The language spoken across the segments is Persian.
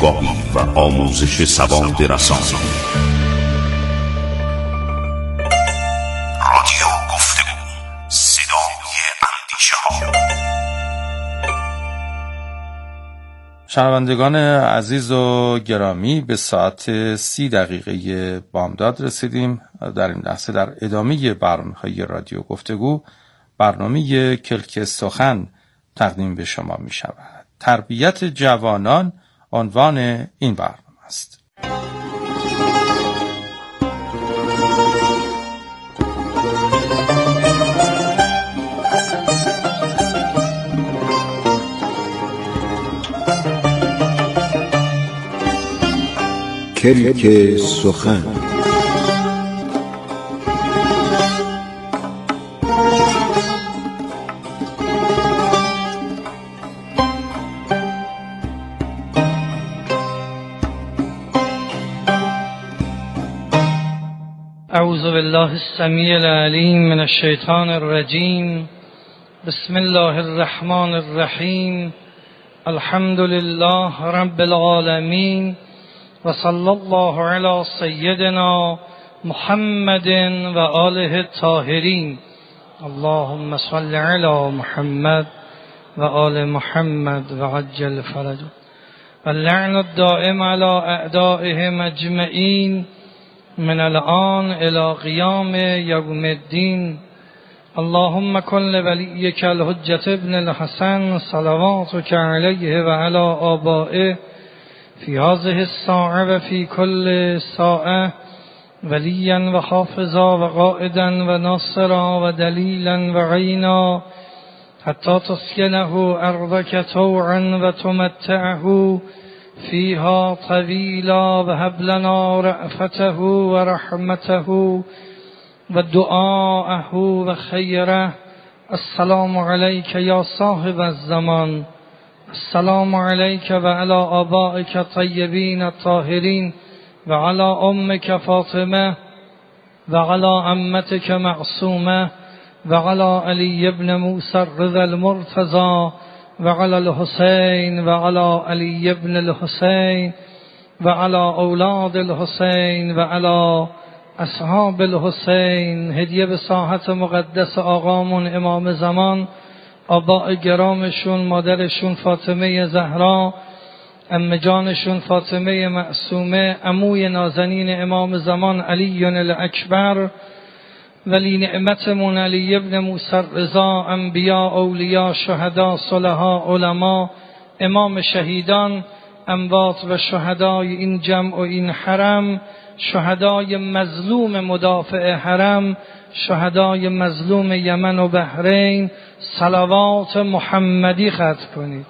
آگاهی و آموزش سواد رسانه. رادیو گفتگو، صدای اندیشه‌ها. شنوندگان عزیز و گرامی، به ساعت 30 بامداد رسیدیم. در این لحظه در ادامه برنامه‌های رادیو گفتگو، برنامه کلک سخن تقدیم به شما می شود. تربیت جوانان عنوان این برنامه است. کلک سخن. اعوذ بالله السمیع العلیم من الشیطان الرجیم. بسم الله الرحمن الرحیم. الحمد لله رب العالمین و صلی الله علی سیدنا محمد و آله الطاهرین. اللهم صل علی محمد و آل محمد و عجل فرجه و اللعن الدائم علی اعدائهم اجمعین من الآن الى قیام یوم الدین. اللهم کن لولیک الحجة ابن الحسن صلواتک علیه و علی آبائه فی هذه الساعه و فی کل ساعه ولیا و حافظا و قائدا و ناصرا و دلیلا و عینا حتی تسکنه ارضک طوعا و تمتعه فیها طویلا و هب لنا رأفته و رحمته و دعاءه و خیره. السلام علیک یا صاحب الزمان. السلام علیک و علی آبائک طیبین الطاهرین و علی امک فاطمه و علی عمتک معصومه و علی علی ابن موسی الرضا المرتضی و علی الحسین و علی علی ابن الحسین و علی اولاد الحسین و علی اصحاب الحسین. هدیه به ساحت مقدس آقامون امام زمان، آباء گرامشون، مادرشون فاطمه زهرا، عمه جانشون فاطمه معصومه، عموی نازنین امام زمان علی الاکبر، ولی نعمتمون علی ابن موسی الرضا، انبیا، اولیاء، شهدا، صلحا، علما، امام شهیدان، اموات و شهدای این جمع و این حرم، شهدای مظلوم مدافع حرم، شهدای مظلوم یمن و بحرین. صلوات محمدی ختم کنید.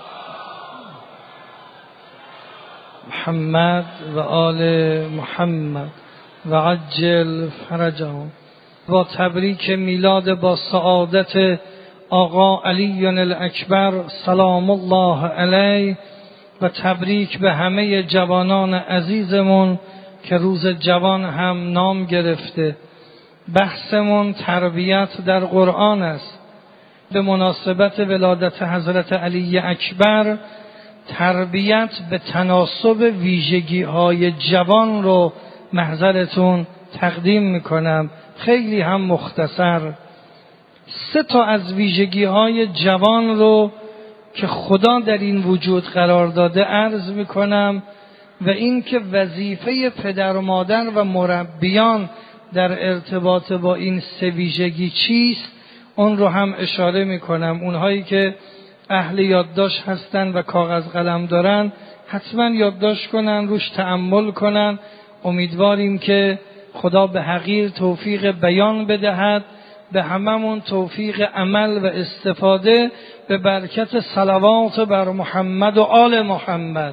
محمد و آل محمد و عجل فرجهم. با تبریک میلاد با سعادت آقا علی الاکبر سلام الله علیه و تبریک به همه جوانان عزیزمون که روز جوان هم نام گرفته. بحثمون تربیت در قرآن است. به مناسبت ولادت حضرت علی اکبر تربیت به تناسب ویژگی‌های جوان رو محضرتون تقدیم میکنم، خیلی هم مختصر. 3 از ویژگی‌های جوان رو که خدا در این وجود قرار داده عرض میکنم و این که وظیفه پدر و مادر و مربیان در ارتباط با این 3 ویژگی چیست اون رو هم اشاره میکنم. اونهایی که اهل یادداشت هستن و کاغذ قلم دارن حتما یادداشت کنن، روش تأمل کنن. امیدواریم که خدا به حقیر توفیق بیان بدهد، به هممون توفیق عمل و استفاده به برکت صلوات بر محمد و آل محمد.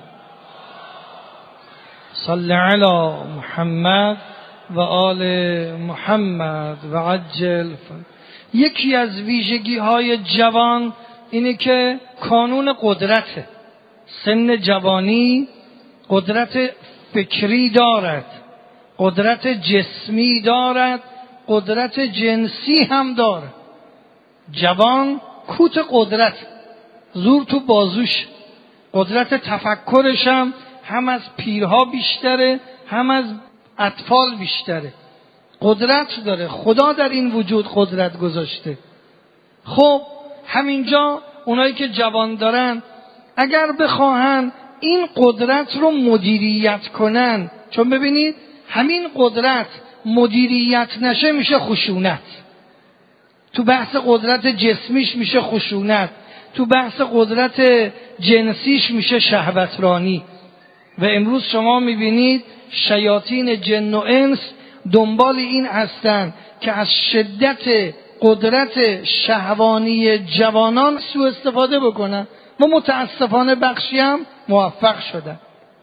صلی علی محمد و آل محمد و عجل. یکی از ویژگی های جوان اینه که کانون قدرته. سن جوانی قدرت فکری دارد، قدرت جسمی دارد، قدرت جنسی هم دارد. جوان کوت قدرت، زور تو بازوش، قدرت تفکرش هم هم از پیرها بیشتره، هم از اطفال بیشتره. قدرت داره، خدا در این وجود قدرت گذاشته. خب همینجا اونایی که جوان دارن اگر بخواهن این قدرت رو مدیریت کنن، چون ببینید همین قدرت مدیریت نشه میشه خشونت. تو بحث قدرت جسمیش میشه خشونت، تو بحث قدرت جنسیش میشه شهوترانی. و امروز شما میبینید شیاطین جن و انس دنبال این هستند که از شدت قدرت شهوانی جوانان سوء استفاده بکنن و متاسفانه بخشی هم موفق شدن.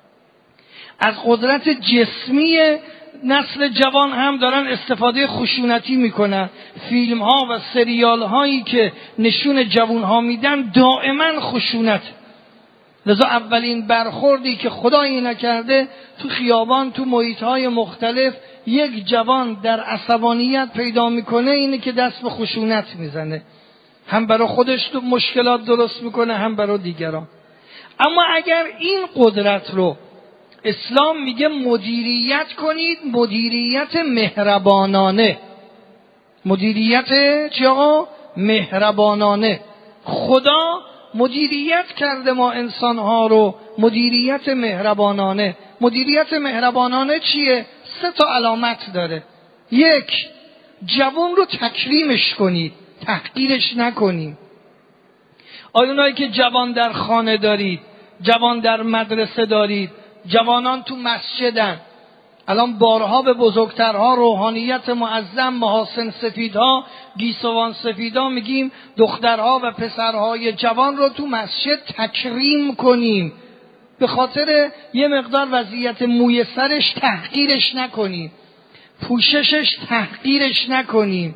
از قدرت جسمی نسل جوان هم دارن استفاده خشونتی میکنن. فیلم ها و سریال هایی که نشون جوان ها میدن دائما خشونت. لذا اولین برخوردی که خدایی نکرده تو خیابان، تو محیط های مختلف یک جوان در عصبانیت پیدا میکنه اینه که دست به خشونت میزنه، هم برای خودش مشکلات درست میکنه هم برای دیگران. اما اگر این قدرت رو اسلام میگه مدیریت کنید، مدیریت مهربانانه. مدیریت چی آقا؟ مهربانانه. خدا مدیریت کرده ما انسانها رو مدیریت مهربانانه. مدیریت مهربانانه چیه؟ 3 تا علامت داره. 1، جوان رو تکریمش کنید، تحقیرش نکنید. آیونایی که جوان در خانه دارید، جوان در مدرسه دارید، جوانان تو مسجدن، الان بارها به بزرگترها، روحانیت معظم، محاسن سفیدها، گیسوان سفیدها میگیم دخترها و پسرهای جوان رو تو مسجد تکریم کنیم. به خاطر یه مقدار وضعیت موی سرش تحقیرش نکنیم، پوششش تحقیرش نکنیم.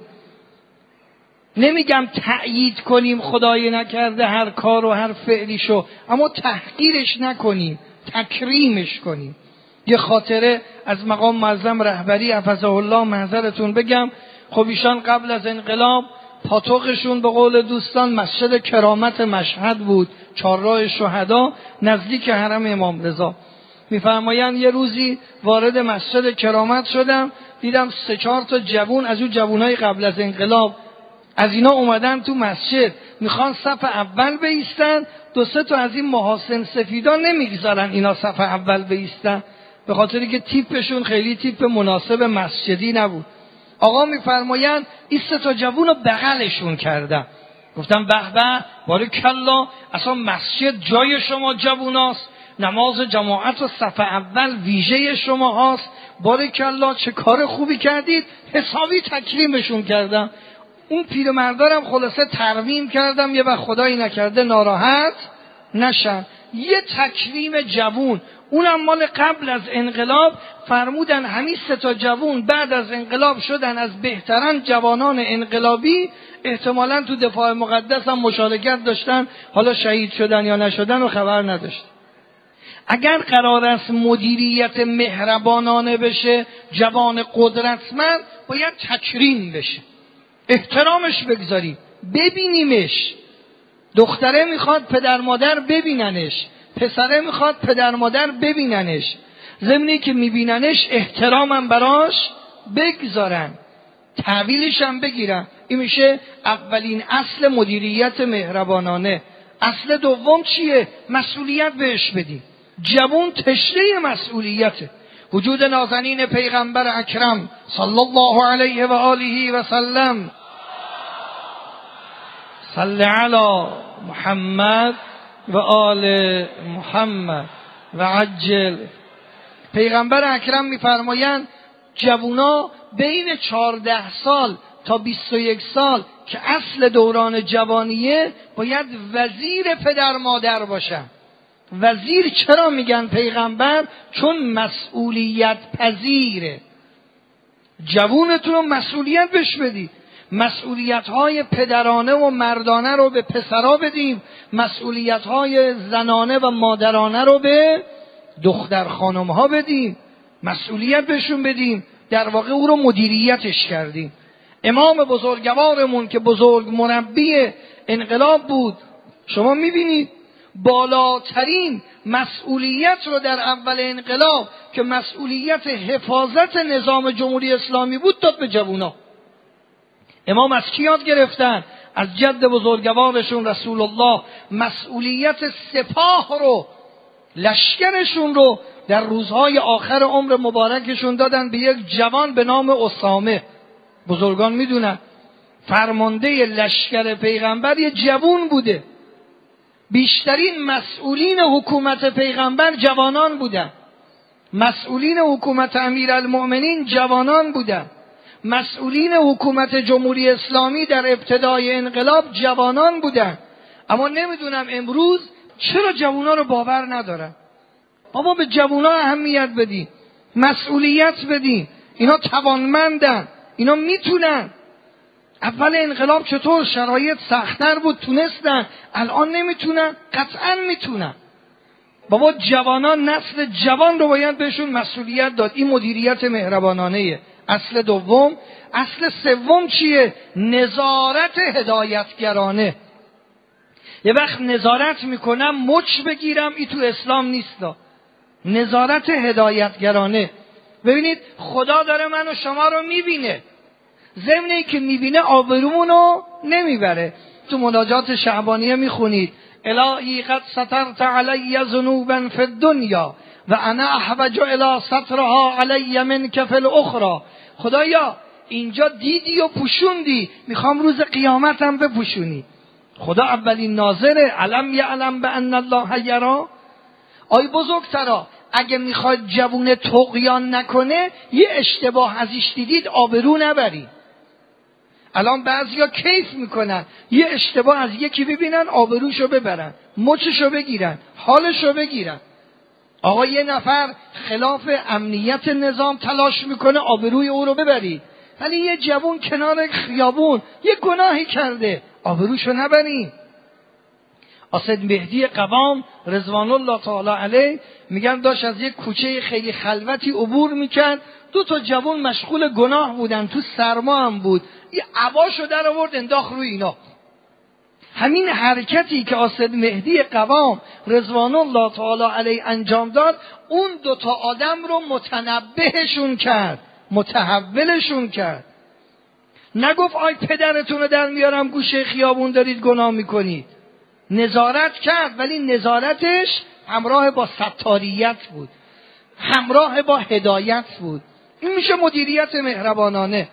نمیگم تأیید کنیم خدای نکرده هر کار و هر فعلیشو، اما تحقیرش نکنیم، تکریمش کنیم. یه خاطره از مقام معظم رهبری حفظه الله معذرتون بگم. خب ایشان قبل از انقلاب پاتوقشون به قول دوستان مسجد کرامت مشهد بود، چهارراه شهدا نزدیک حرم امام رضا. میفرمایند یه روزی وارد مسجد کرامت شدم، دیدم 3-4 تا جوون از اون جوونای قبل از انقلاب از اینا اومدن تو مسجد، میخوان صف اول بایستن. 2-3 تا از این محاسن سفیدا نمیگذارن اینا صف اول بایستن، به خاطری که تیپشون خیلی تیپ مناسب مسجدی نبود. آقا میفرمایند این 3 تا جوون رو بغلشون کردم. گفتم به به، بارکالله، اصلا مسجد جای شما جووناست، نماز جماعت و صف اول ویژه شما هاست، بارکالله چه کار خوبی کردید. حسابی تکریمشون کردم. اون پیرمردارم خلاصه ترمیم کردم یه وقت خدایی نکرده ناراحت نشن. یه تکریم جوون، اونم مال قبل از انقلاب. فرمودن همین 3 تا جوون بعد از انقلاب شدن از بهترین جوانان انقلابی، احتمالاً تو دفاع مقدس هم مشارکت داشتن، حالا شهید شدن یا نشدن و خبر نداشت. اگر قرار است مدیریت مهربانانه بشه، جوان قدرتمند باید تکریم بشه، احترامش بگذاریم، ببینیمش. دختره میخواد پدر مادر ببیننش، پسره میخواد پدر مادر ببیننش، ضمنی که میبیننش احترامم براش بگذارن، تحویلش هم بگیرن. این میشه اولین اصل مدیریت مهربانانه. اصل دوم چیه؟ مسئولیت بهش بدیم. جوان تشنه مسئولیته. وجود نازنین پیغمبر اکرم صلی الله علیه و آله و سلم، صلی علی محمد و آل محمد و عجل. پیغمبر اکرم میفرمایند جوونا بین 14 سال تا 21 سال که اصل دوران جوانیه باید وزیر پدر مادر باشن. وزیر چرا میگن پیغمبر؟ چون مسئولیت پذیره. جوونتون رو مسئولیت بهش بدی. مسئولیت‌های پدرانه و مردانه رو به پسرا بدیم، مسئولیت‌های زنانه و مادرانه رو به دختر خانم‌ها بدیم، مسئولیت بهشون بدیم. در واقع او رو مدیریتش کردیم. امام بزرگوارمون که بزرگ مربی انقلاب بود، شما میبینید بالاترین مسئولیت رو در اول انقلاب که مسئولیت حفاظت نظام جمهوری اسلامی بود داد به جوونا. امام از کی یاد گرفتن؟ از جد بزرگوارشون رسول الله. مسئولیت سپاه رو، لشکرشون رو در روزهای آخر عمر مبارکشون دادن به یک جوان به نام اسامه. بزرگان میدونن فرمانده لشکر پیغمبر یه جوان بوده. بیشترین مسئولین حکومت پیغمبر جوانان بودن. مسئولین حکومت امیرالمؤمنین جوانان بودن. مسئولین حکومت جمهوری اسلامی در ابتدای انقلاب جوانان بودن. اما نمیدونم امروز چرا جوانا رو باور ندارن. بابا به جوانا اهمیت بدیم، مسئولیت بدیم. اینا توانمندن، اینا میتونن. اول انقلاب چطور شرایط سخت‌تر بود تونستن، الان نمیتونن؟ قطعا میتونن. بابا جوانان، نسل جوان رو باید بهشون مسئولیت داد. این مدیریت مهربانانه. اصل دوم. اصل سوم چیه؟ نظارت هدایتگرانه. یه وقت نظارت میکنم مچ بگیرم، این تو اسلام نیست. نظارت هدایتگرانه. ببینید خدا داره من و شما رو میبینه، ضمن این که میبینه آبرومونو نمیبره. تو مناجات شعبانیه میخونید الهی قد سترت علی ذنوبا فی الدنیا و انا احوج الی سترها علی منک فی الاخرى. خدایا اینجا دیدی و پوشوندی، میخوام روز قیامتم بپوشونی. خدا اولین ناظره. علم یعلم بان الله یرا. آی بزرگترا، اگه میخواد جوون طغیان نکنه یه اشتباه ازش دیدید آبرو نبری. الان بعضیا کیف میکنن یه اشتباه از یکی ببینن آبروشو ببرن، مچشو بگیرن، حالشو بگیرن. آقا یه نفر خلاف امنیت نظام تلاش میکنه آبروی او رو ببری، ولی یه جوون کنار خیابون یه گناهی کرده، آبروشو نبری. اسد مهدی قوام رضوان الله تعالی علیه میگن داشت از یک کوچه خیلی خلوتی عبور میکرد، دو تا جوان مشغول گناه بودن، تو سرما هم بود، یه عباشو در آورد انداخت روی اینا. همین حرکتی که اسد مهدی قوام رضوان الله تعالی علیه انجام داد، اون دو تا آدم رو متنبهشون کرد، متحولشون کرد. نگفت آی پدرتون رو در میارم گوشه خیابون دارید گناه میکنید. نظارت کرد، ولی نظارتش همراه با ستاریت بود، همراه با هدایت بود. این میشه مدیریت مهربانانه.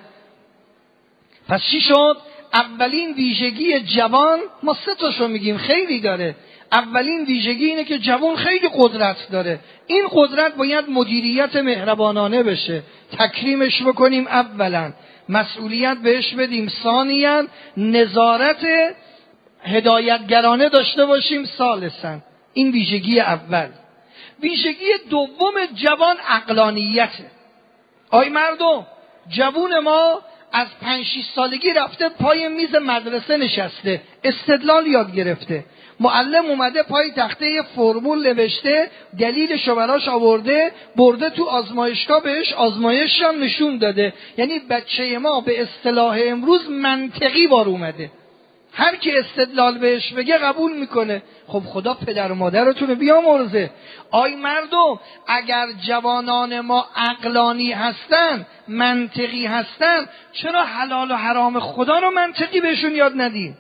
پس چی شد؟ اولین ویژگی جوان، ما سه تاشو میگیم، خیلی داره. اولین ویژگی اینه که جوان خیلی قدرت داره. این قدرت باید مدیریت مهربانانه بشه، تکریمش بکنیم اولا، مسئولیت بهش بدیم ثانیاً، نظارت هدایتگرانه داشته باشیم ثالثاً. این ویژگی اول. ویژگی دوم جوان عقلانیته. آی مردم، جوون ما از 5-6 سالگی رفته پای میز مدرسه نشسته، استدلال یاد گرفته. معلم اومده پای تخته یه فرمول نوشته، دلیلشو براش آورده، برده تو آزمایشگاه بهش آزمایش هم نشون داده. یعنی بچه ما به اصطلاح امروز منطقی بار اومده، هر کی استدلال بهش بگه قبول میکنه. خب خدا پدر و مادرتون بیامرزه. آی مردم، اگر جوانان ما عقلانی هستن، منطقی هستن، چرا حلال و حرام خدا رو منطقی بهشون یاد ندیم؟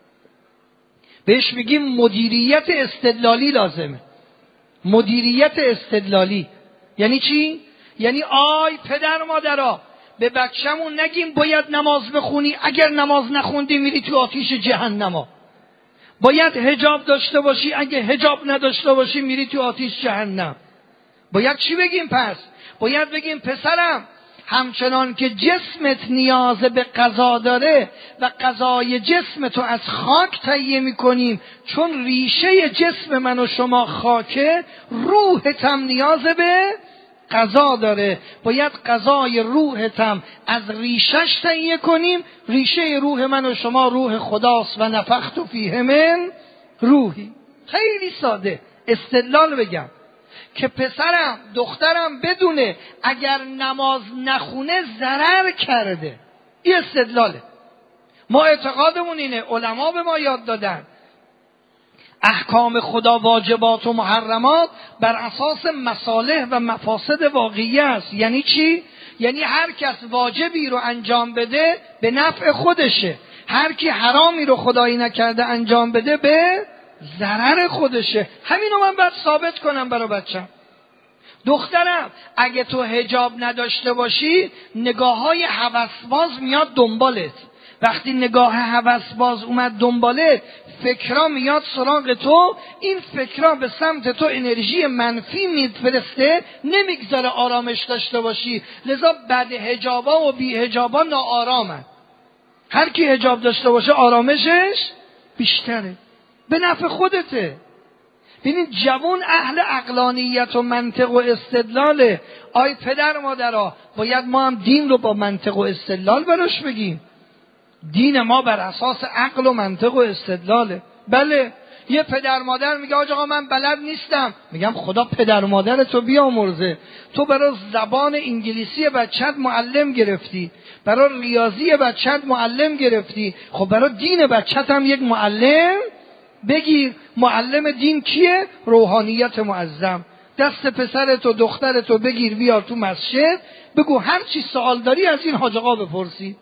بهش میگیم مدیریت استدلالی لازمه. مدیریت استدلالی یعنی چی؟ یعنی آی پدر مادرها، به بچه‌مون نگیم باید نماز بخونی، اگر نماز نخوندی میری تو آتیش جهنم. باید حجاب داشته باشی، اگه حجاب نداشته باشی میری تو آتیش جهنم. باید چی بگیم پس؟ باید بگیم پسرم، همچنان که جسمت نیاز به غذا داره و غذای جسم تو از خاک تهیه میکنیم، چون ریشه جسم من و شما خاکه، روحت هم نیاز به غذا داره. باید غذای روحت هم از ریشش تهیه کنیم. ریشه روح من و شما روح خداست و نفخت فیه من روحی. خیلی ساده استدلال بگم که پسرم دخترم بدونه اگر نماز نخونه ضرر کرده. این استدلاله. ما اعتقادمون اینه، علما به ما یاد دادن احکام خدا، واجبات و محرمات بر اساس مصالح و مفاسد واقعی است. یعنی چی؟ یعنی هر کس واجبی رو انجام بده به نفع خودشه، هر کی حرامی رو خدایی نکرده انجام بده به ضرر خودشه. همینو من باید ثابت کنم برای بچم. دخترم اگه تو حجاب نداشته باشی نگاه‌های هوسباز میاد دنبالت. وقتی نگاه هوسباز اومد دنبالت، فکرا میاد سراغ تو، این فکرا به سمت تو انرژی منفی میفرسته، نمیگذاره آرامش داشته باشی. لذا بد حجابا و بی حجابا ناآرامن. هر کی حجاب داشته باشه آرامشش بیشتره، به نفع خودته. ببینید جوان اهل عقلانیت و منطق و استدلاله. آی پدر مادرها، باید ما هم دین رو با منطق و استدلال براش بگیم. دین ما بر اساس عقل و منطق و استدلاله. بله، یه پدر مادر میگه آقا من بلد نیستم، میگم خدا پدر مادر تو بیامرزه. تو برای زبان انگلیسی بچت معلم گرفتی، برای ریاضی بچت معلم گرفتی، خب برای دین بچت هم یک معلم بگیر. معلم دین کیه؟ روحانیت معظم. دست پسرت و دخترت رو بگیر بیار تو مسجد، بگو هر چی سوال داری از این حاج آقا بپرسی.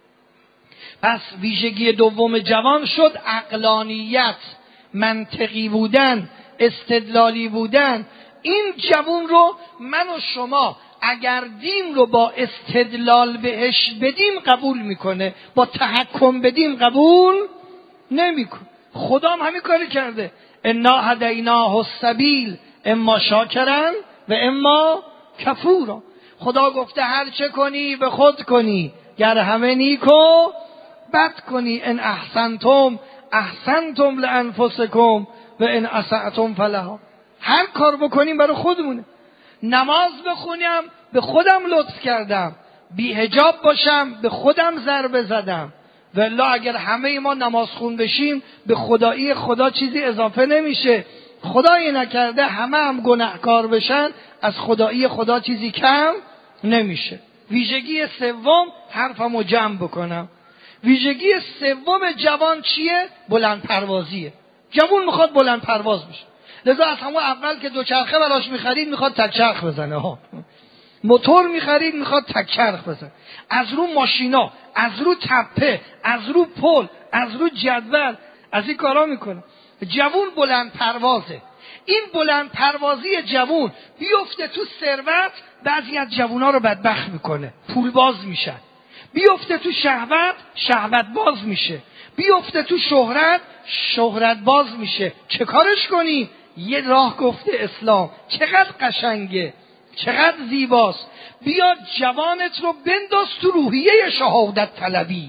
پس ویژگی دوم جوان شد عقلانیت، منطقی بودن، استدلالی بودن. این جوان رو من و شما اگر دین رو با استدلال بهش بدیم قبول میکنه، با تحکم بدیم قبول نمیکنه. خدا هم همین کاری کرده، انا هدیناه السبیل اما شاکرا و اما کفورا. خدا گفته هر چه کنی به خود کنی، گر همه نیکو بد کنی. ان احسنتم احسنتم لانفسکم و ان اسأتم فلها. هر کار بکنیم برای خودمونه. نماز بخونم به خودم لطف کردم، بی حجاب باشم به خودم ضربه زدم. والله اگر همه ما نماز خون بشیم به خدایی خدا چیزی اضافه نمیشه. خدایی نکرده همه هم گناهکار بشن، از خدایی خدا چیزی کم نمیشه. ویژگی سوم، حرفمو جمع بکنم، ویژگی سوم جوان چیه؟ بلند پروازیه. جوان میخواد بلند پرواز بشه. لذا از همون اول که دوچرخه براش میخرید میخواد تکچرخ بزنه ها. موتور میخرید میخواد تکچرخ بزنه. از رو ماشینا، از رو تپه، از رو پل، از رو جدول، از این کارا میکنه. جوون بلند پروازه. این بلند پروازی جوون بیفته تو ثروت، بعضی از جوونا رو بدبخت میکنه، پول باز میشن. بیفته تو شهوت، شهوت باز میشه. بیفته تو شهرت، شهرت باز میشه. چه کارش کنی؟ یه راه گفته اسلام، چقدر قشنگه، چقدر زیباست. بیا جوانت رو بنداز تو روحیه شهادت طلبی.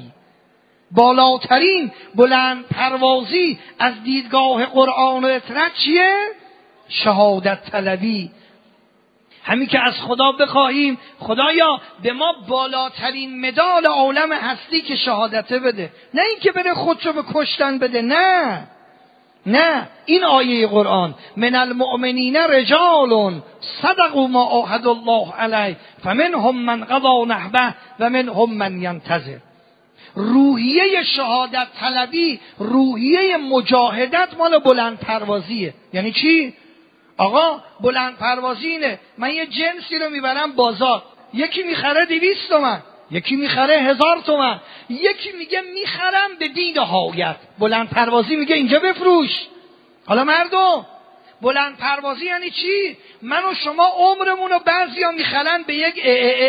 بالاترین بلند پروازی از دیدگاه قرآن و اطرت چیه؟ شهادت طلبی. همین که از خدا بخواهیم خدایا به ما بالاترین مدال عالم هستی که شهادته بده، نه این که بره خودشو به کشتن بده. نه نه، این آیه قرآن من المؤمنین رجال صدقوا ما عاهدوا الله علیه فمنهم من قضی نحبه و منهم من ینتظر. روحیه شهادت طلبی، روحیه مجاهدت مال بلند پروازیه. یعنی چی؟ آقا بلند پروازی اینه، من یه جنسی رو میبرم بازار، یکی میخره 200 تومن، یکی میخره 1000 تومن، یکی میگه میخرم به بی نهایت. بلند پروازی میگه اینجا بفروش. حالا مردم، بلند پروازی یعنی چی؟ من و شما عمرمون رو بعضیا میخرن به یک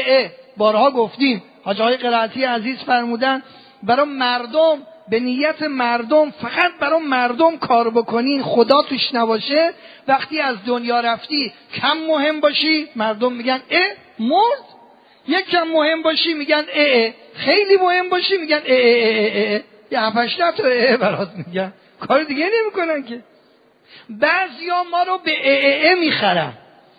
بارها گفتیم، حاج آقای قرائتی عزیز فرمودن برای مردم، به نیت مردم، فقط برای مردم کار بکنین، خدا توش نباشه. وقتی از دنیا رفتی کم مهم باشی مردم میگن مرد. یک کم مهم باشی میگن خیلی مهم باشی میگن یه 7-8 تا برات میگن، کار دیگه نمیکنن که. بعضیا ما رو به میخرن،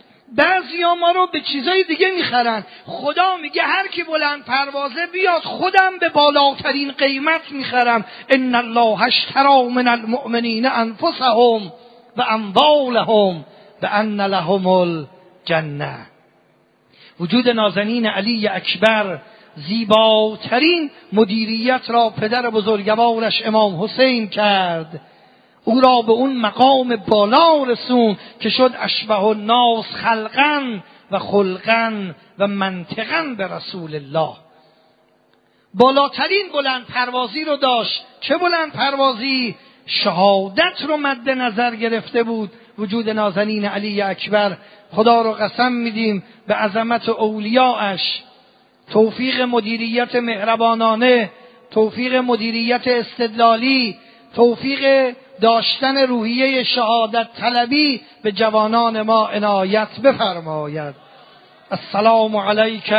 بعضیا ما رو به چیزای دیگه میخرن. خدا میگه هر کی بلند پروازه بیاد خودم به بالاترین قیمت میخرم. ان الله اشتری من المؤمنین انفسهم و اموالهم بان لهم الجنه. وجود نازنین علی اکبر زیباترین مدیریت را پدر بزرگوارش امام حسین کرد. او را به اون مقام بالا رسون که شد اشبه الناس خلقا و خلقا و منطقا به رسول الله. بالاترین بلند پروازی رو داشت. چه بلند پروازی؟ شهادت رو مد نظر گرفته بود. وجود نازنین علی اکبر، خدا رو قسم میدیم به عظمت اولیاءش، توفیق مدیریت مهربانانه، توفیق مدیریت استدلالی، توفیق داشتن روحیه شهادت طلبی به جوانان ما عنایت بفرماید. السلام علیک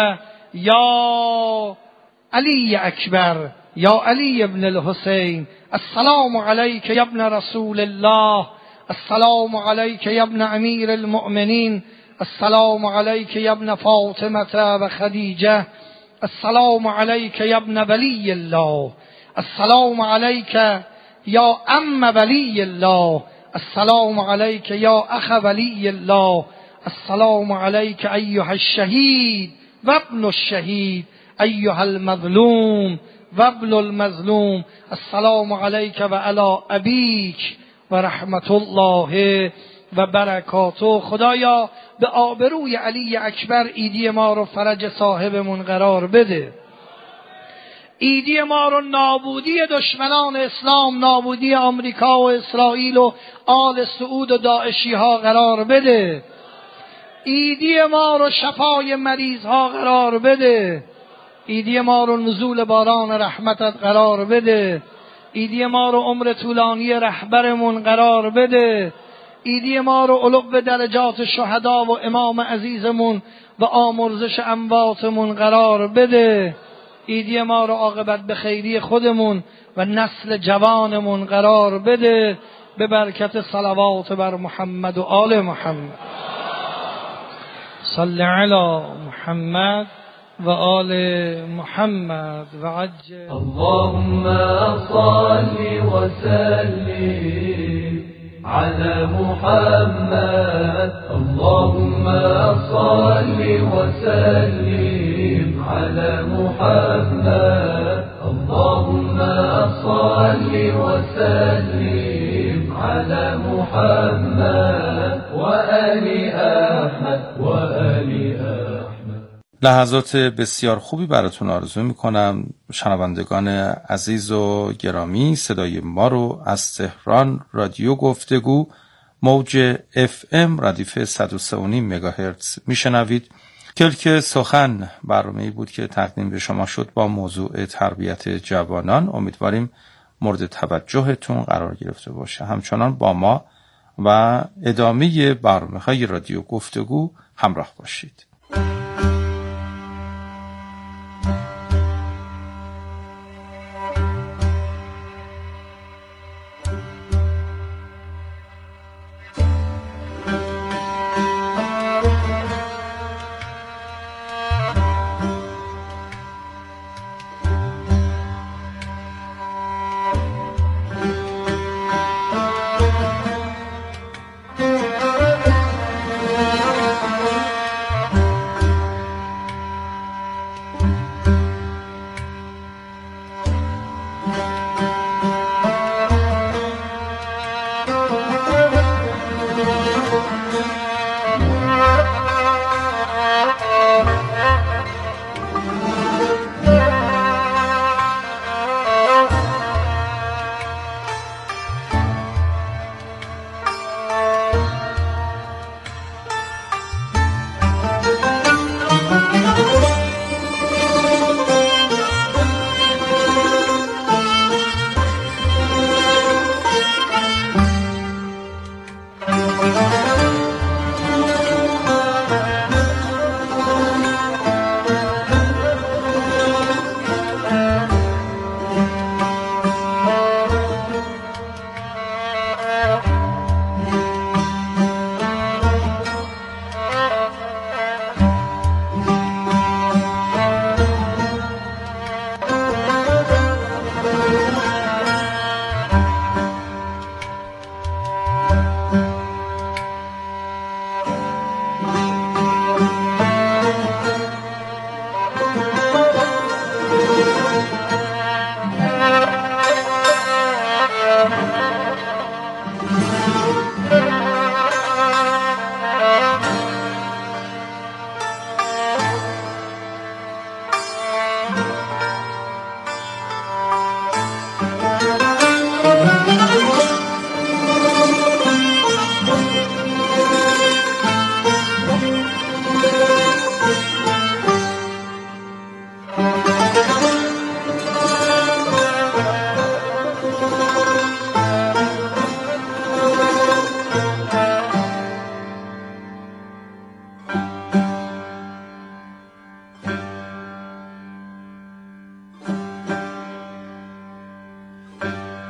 یا علی اکبر یا علی ابن الحسین، السلام علیک یا ابن رسول الله، السلام علیک یا ابن امیر المؤمنین، السلام علیک یا ابن فاطمه و خدیجه، السلام علیک یا ابن ولی الله، السلام علیک یا عم ولی الله، السلام علیک یا اخ ولی الله، السلام علیک ایها الشهید و ابن الشهید، ایها المظلوم و ابن المظلوم، السلام علیک و علی ابیک و رحمت الله و برکاته. خدایا به آبروی علی اکبر ایدی ما رو فرج صاحبمون قرار بده. ایدی ما رو نابودی دشمنان اسلام، نابودی آمریکا و اسرائیل و آل سعود و داعشی ها قرار بده. ایدی ما رو شفای مریض ها قرار بده. ایدی ما رو نزول باران رحمتت قرار بده. ایدی ما رو عمر طولانی رهبرمون قرار بده. ایدی ما رو علو درجات شهدا و امام عزیزمون و آمرزش امواتمون قرار بده. ایدی ما رو عاقبت به خیری خودمون و نسل جوانمون قرار بده، به برکت صلوات بر محمد و آل محمد. صل علی محمد و آل محمد و عجل. اللهم صل وسلم على محمد، اللهم صل وسلم على محمد، اللهم صل وسلم على محمد وآل أحمد وآل أحمد. لحظات بسیار خوبی براتون آرزو میکنم شنوندگان عزیز و گرامی. صدای ما رو از تهران رادیو گفتگو موج FM ردیف 103.5 مگاهرتز میشنوید. کلک سخن برنامه‌ای بود که تقدیم به شما شد با موضوع تربیت جوانان. امیدواریم مورد توجهتون قرار گرفته باشه. همچنان با ما و ادامه برنامه‌های رادیو گفتگو همراه باشید.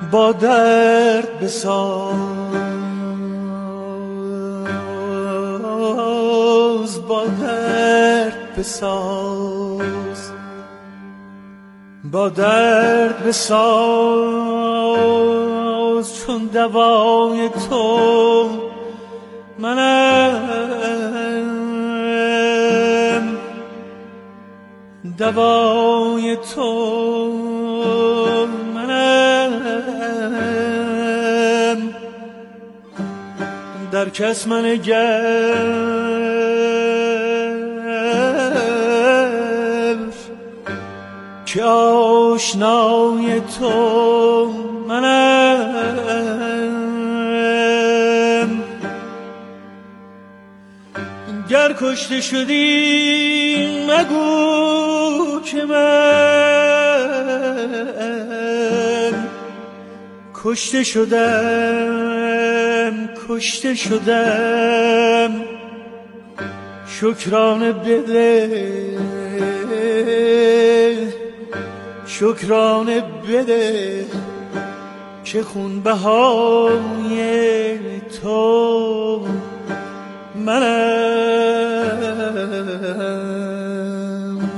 با درد بساز، با درد بساز، با درد بساز، چون دوای تو منم، دوای تو منم، در کس منگر که آشنای تو منم. گر کشته شدی مگو که من کشته شدم، کشته شدم، شکرانه بده، شکرانه بده که خونبهای تو منم.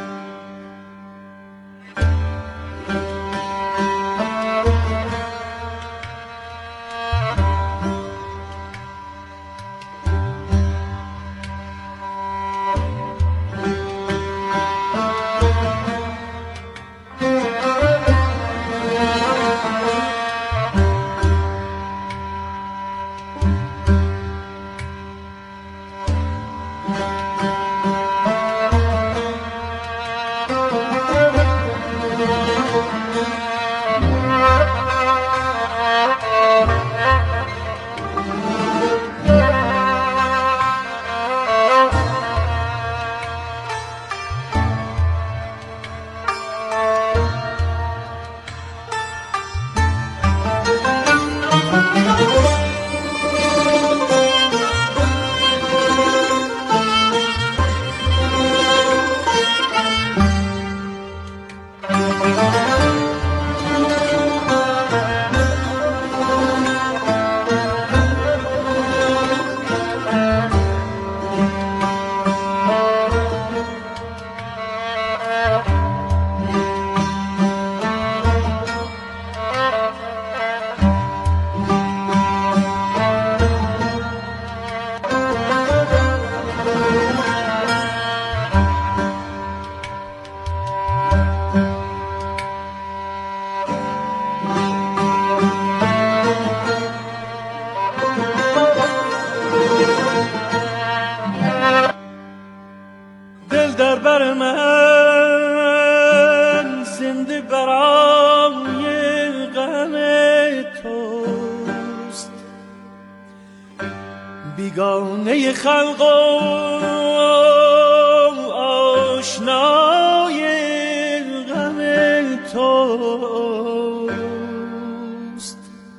بیگانه خلق و آشنای غم توست.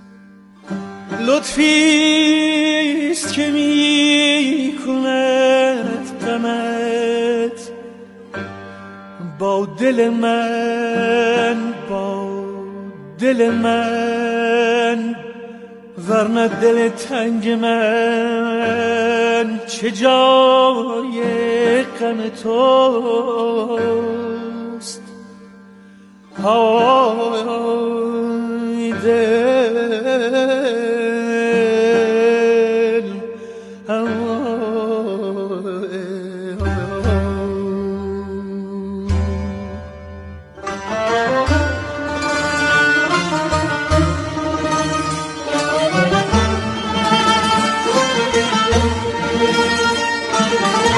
لطفیست که می کند غمت با دل من، با دل من، ورنه دل تنگ من چه جای غم توست. های دل